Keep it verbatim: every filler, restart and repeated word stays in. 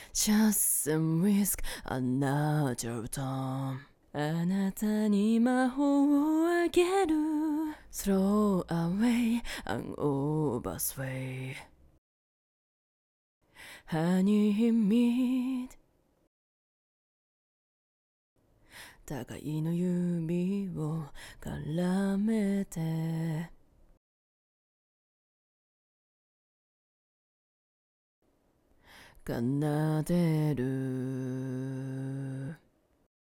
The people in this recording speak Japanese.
Just some risk, another time あなたに魔法をあげる Throw away an oversway Honey meat 互いの指を絡めて奏でる